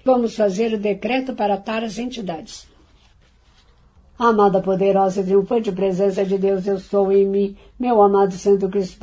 Vamos fazer o decreto para tais entidades. Amada, poderosa e triunfante presença de Deus, eu sou em mim, meu amado Santo Cristo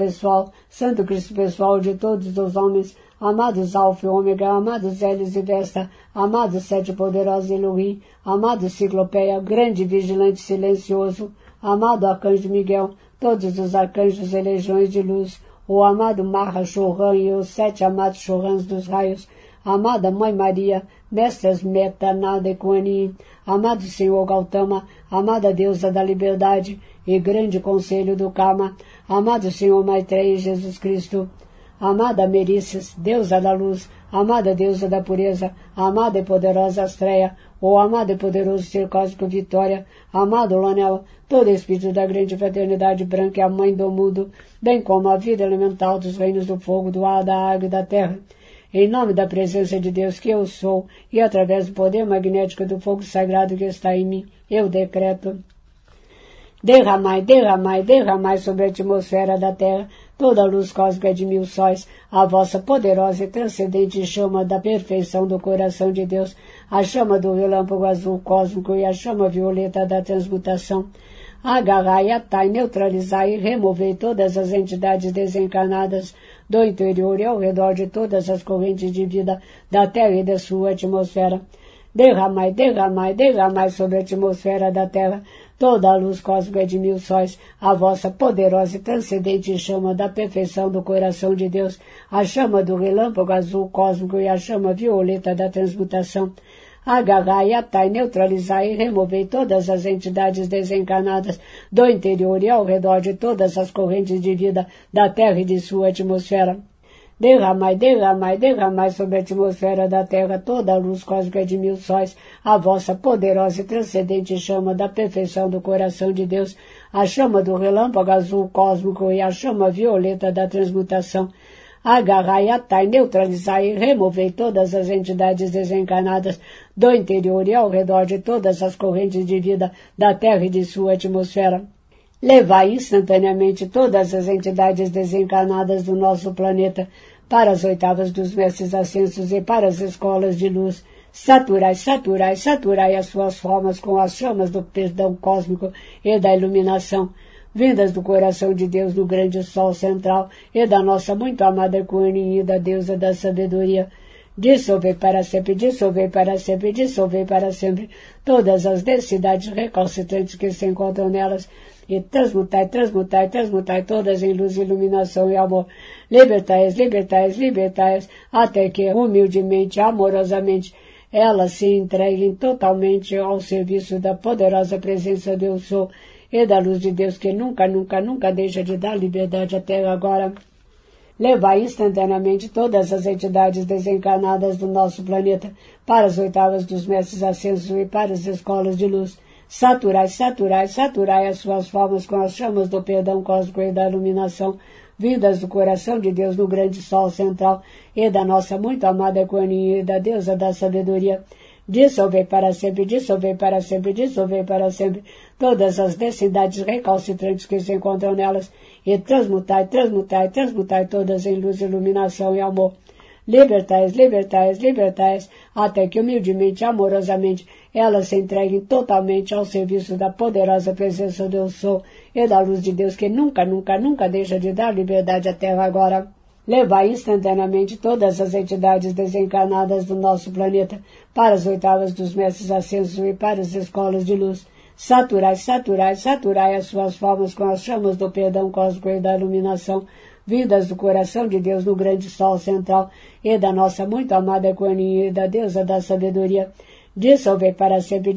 pessoal de todos os homens, amados Alfa e Ômega, amados Hélios e Vesta, amados Sete Poderosos Elohim, amado Ciclopeia, grande vigilante silencioso, amado Arcanjo Miguel, todos os arcanjos e legiões de luz, o amado Maha Chohan e os 7 amados Chohans dos raios, amada Mãe Maria, Mestras Meta, Nada e Kuan Yin, amado Senhor Gautama, amada Deusa da Liberdade e grande Conselho do Karma, amado Senhor Maitreya Jesus Cristo, amada Merícias, Deusa da Luz, amada Deusa da Pureza, amada e poderosa Astreia, o amado e poderoso Ser Cósmico Vitória, amado Lonel, todo espírito da grande fraternidade branca e a mãe do mundo, bem como a vida elemental dos reinos do fogo, do ar, da água e da terra. Em nome da presença de Deus que eu sou, e através do poder magnético do fogo sagrado que está em mim, eu decreto. Derramai sobre a atmosfera da Terra toda a luz cósmica de 1000 sóis, a vossa poderosa e transcendente chama da perfeição do coração de Deus, a chama do relâmpago azul cósmico e a chama violeta da transmutação. Agarrai, atai, neutralizai e removei todas as entidades desencarnadas do interior e ao redor de todas as correntes de vida da Terra e da sua atmosfera. Derramai sobre a atmosfera da Terra toda a luz cósmica de 1000 sóis, a vossa poderosa e transcendente chama da perfeição do coração de Deus, a chama do relâmpago azul cósmico e a chama violeta da transmutação. Agarrai, atai, neutralizai e removei todas as entidades desencarnadas do interior e ao redor de todas as correntes de vida da Terra e de sua atmosfera. Derramai sobre a atmosfera da Terra toda a luz cósmica de 1000 sóis, a vossa poderosa e transcendente chama da perfeição do coração de Deus, a chama do relâmpago azul cósmico e a chama violeta da transmutação. Agarrai, atai, neutralizai e removei todas as entidades desencarnadas do interior e ao redor de todas as correntes de vida da Terra e de sua atmosfera. Levai instantaneamente todas as entidades desencarnadas do nosso planeta para as oitavas dos mestres ascensos e para as escolas de luz. Saturai as suas formas com as chamas do perdão cósmico e da iluminação, vindas do coração de Deus no grande sol central e da nossa muito amada Kuan Yin, da deusa da sabedoria. Dissolvei para sempre todas as densidades recalcitrantes que se encontram nelas e transmutai todas em luz, iluminação e amor. Libertai-as, até que humildemente, amorosamente, elas se entreguem totalmente ao serviço da poderosa presença do Eu Sou e da luz de Deus que nunca deixa de dar liberdade até agora. Levai instantaneamente todas as entidades desencarnadas do nosso planeta para as oitavas dos mestres ascensos e para as escolas de luz. Saturai as suas formas com as chamas do perdão cósmico e da iluminação, vindas do coração de Deus no grande sol central e da nossa muito amada Kuan Yin e da deusa da sabedoria. Dissolvei para sempre todas as densidades recalcitrantes que se encontram nelas e transmutai todas em luz, iluminação e amor. Libertai-as, até que humildemente, amorosamente, elas se entreguem totalmente ao serviço da poderosa presença do Eu Sou e da luz de Deus que nunca deixa de dar liberdade à Terra agora. Levai instantaneamente todas as entidades desencarnadas do nosso planeta para as oitavas dos mestres ascensos e para as escolas de luz. Saturai as suas formas com as chamas do perdão cósmico e da iluminação, vindas do coração de Deus no grande sol central e da nossa muito amada Kuan Yin e da deusa da sabedoria. Dissolvei para sempre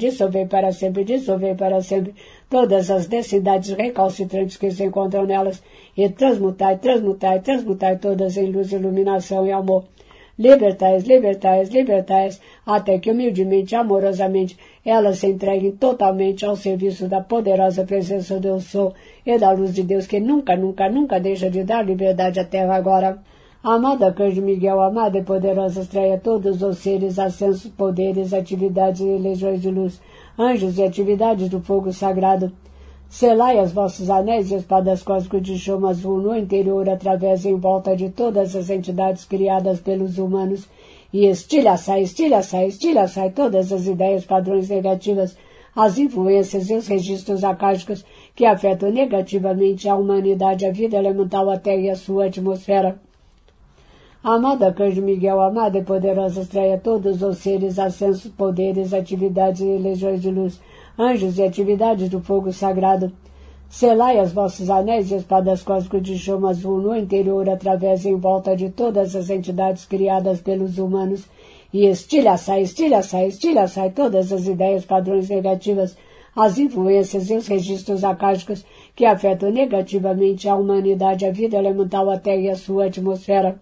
todas as densidades recalcitrantes que se encontram nelas e transmutai todas em luz, iluminação e amor. Libertai-as, até que humildemente, amorosamente, elas se entreguem totalmente ao serviço da poderosa presença do Eu Sou e da luz de Deus que nunca deixa de dar liberdade à Terra agora. Amado Arcanjo Miguel, amada e poderosa Astreia, todos os seres, ascensos, poderes, atividades e legiões de luz, anjos e atividades do fogo sagrado, selai os vossos anéis e espadas cósmicas de chama azul no interior, através e em volta de todas as entidades criadas pelos humanos e estilhaçai todas as ideias, padrões negativas, as influências e os registros acásticos que afetam negativamente a humanidade, a vida elemental, a Terra e a sua atmosfera. Amado Arcanjo Miguel, amada e poderosa estreia, todos os seres, ascensos, poderes, atividades e legiões de luz, anjos e atividades do fogo sagrado, selai os vossos anéis e espadas cósmicas de chama azul no interior, através e em volta de todas as entidades criadas pelos humanos, e estilhaçai todas as ideias, padrões negativas, as influências e os registros acásticos que afetam negativamente a humanidade, a vida elemental, a Terra e a sua atmosfera.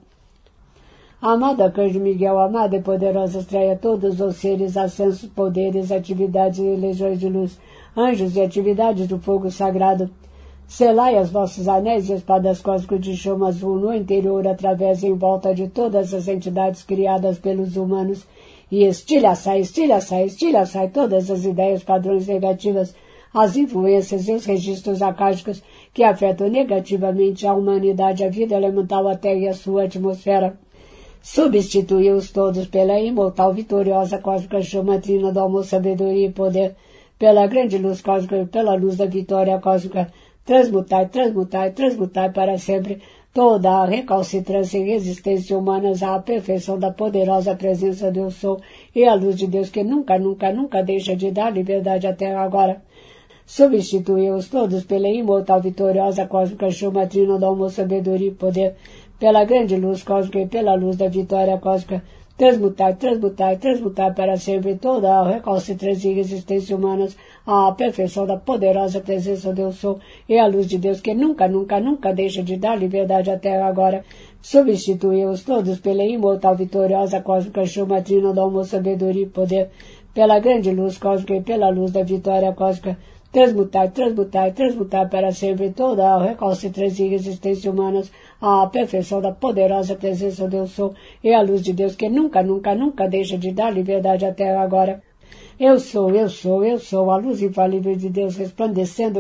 Amado Arcanjo Miguel, amada e poderosa estreia, todos os seres, ascensos, poderes, atividades e legiões de luz, anjos e atividades do fogo sagrado, selai os vossos anéis e espadas cósmicas de chama azul no interior, através e em volta de todas as entidades criadas pelos humanos, e estilhaçai todas as ideias, padrões negativas, as influências e os registros acásticos que afetam negativamente a humanidade, a vida elemental, a Terra e a sua atmosfera. Substituí-os todos pela imortal, vitoriosa, cósmica chama trina do amor, sabedoria e poder, pela grande luz cósmica e pela luz da vitória cósmica. Transmutai para sempre toda a recalcitrância e resistência humanas à perfeição da poderosa presença do Eu Sou e a luz de Deus que nunca deixa de dar liberdade à Terra agora. Substituí-os todos pela imortal, vitoriosa, cósmica chama trina do amor, sabedoria e poder, pela grande luz cósmica e pela luz da vitória cósmica. Transmutai para sempre toda a recalcitrância e resistência humanas à perfeição da poderosa presença do Eu Sou e a luz de Deus que nunca deixa de dar liberdade à Terra agora. Substituí-os todos pela imortal, vitoriosa, cósmica chama trina do amor, sabedoria e poder, pela grande luz cósmica e pela luz da vitória cósmica. Transmutai para sempre toda a recalcitrância e resistência humanas à perfeição da poderosa presença do Eu Sou e a luz de Deus que nunca deixa de dar liberdade à Terra agora. Eu sou, a luz infalível de Deus, resplandecendo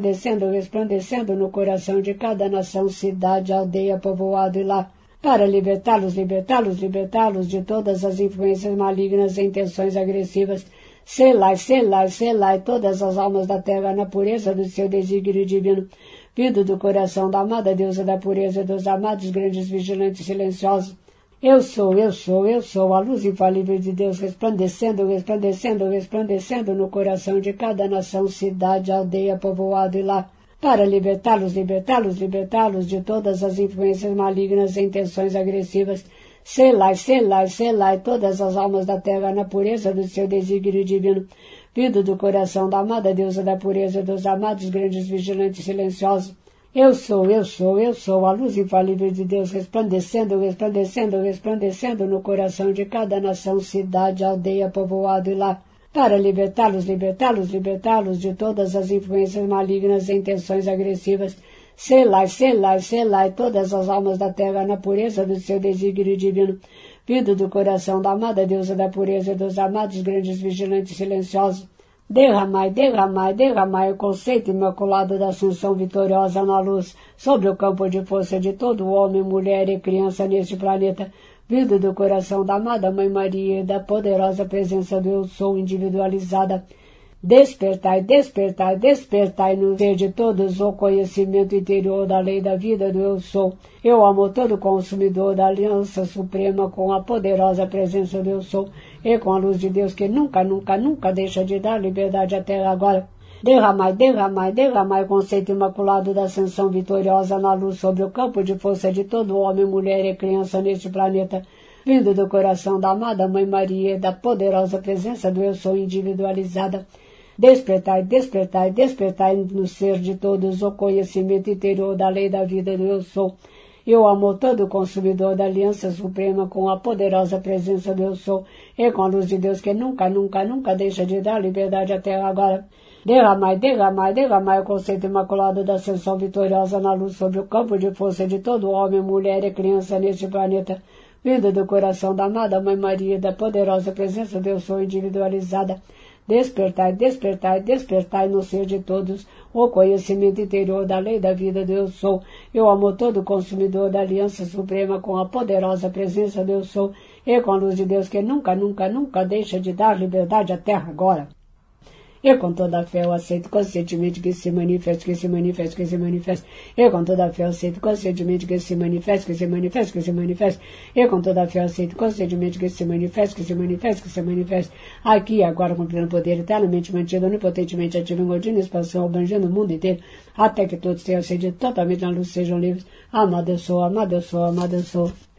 no coração de cada nação, cidade, aldeia, povoado e lar, para libertá-los de todas as influências malignas e intenções agressivas. Selai todas as almas da terra na pureza do seu desígnio divino, vindo do coração da amada deusa da pureza e dos amados grandes vigilantes silenciosos. Eu sou, a luz infalível de Deus, resplandecendo no coração de cada nação, cidade, aldeia, povoado e lar, para libertá-los de todas as influências malignas e intenções agressivas. Selai todas as almas da terra na pureza do seu desígnio divino, vindo do coração da amada deusa da pureza e dos amados grandes vigilantes silenciosos. Eu sou, a luz infalível de Deus, resplandecendo no coração de cada nação, cidade, aldeia, povoado e lar, para libertá-los de todas as influências malignas e intenções agressivas. Selai todas as almas da terra na pureza do seu desígnio divino, vindo do coração da amada deusa da pureza e dos amados grandes vigilantes silenciosos. Derramai o conceito imaculado da Assunção vitoriosa na luz sobre o campo de força de todo homem, mulher e criança neste planeta, vindo do coração da amada Mãe Maria e da poderosa presença do Eu Sou individualizada. Despertai no ser de todos o conhecimento interior da lei da vida do Eu Sou. Eu amo todo consumidor da aliança suprema com a poderosa presença do Eu Sou e com a luz de Deus que nunca deixa de dar liberdade à Terra agora. Derramai o conceito imaculado da ascensão vitoriosa na luz sobre o campo de força de todo homem, mulher e criança neste planeta, vindo do coração da amada Mãe Maria e da poderosa presença do Eu Sou individualizada. Despertai no ser de todos o conhecimento interior da lei da vida do Eu Sou. Eu amo todo consumidor da aliança suprema com a poderosa presença do Eu Sou e com a luz de Deus que nunca deixa de dar liberdade à Terra agora. Derramai o conceito imaculado da ascensão vitoriosa na luz sobre o campo de força de todo homem, mulher e criança neste planeta, vindo do coração da amada Mãe Maria e da poderosa presença do Eu Sou individualizada. Despertai, despertai, despertai no ser de todos o conhecimento interior da lei da vida do Eu Sou. Eu amo todo consumidor da aliança suprema com a poderosa presença do Eu Sou e com a luz de Deus que nunca, nunca, nunca deixa de dar liberdade à Terra agora. Eu com toda a fé eu aceito conscientemente que se manifeste, que se manifeste, que se manifeste. Eu com toda a fé eu aceito conscientemente que se manifeste, que se manifeste, que se manifeste. Eu com toda a fé eu aceito conscientemente que se manifeste, que se manifeste, que se manifeste. Aqui e agora com pleno poder, eternamente mantido, onipotentemente ativo em ordem e expansão, abrangendo o mundo inteiro, até que todos tenham sido totalmente na luz, sejam livres. Amado eu sou, amado eu sou, amado eu sou.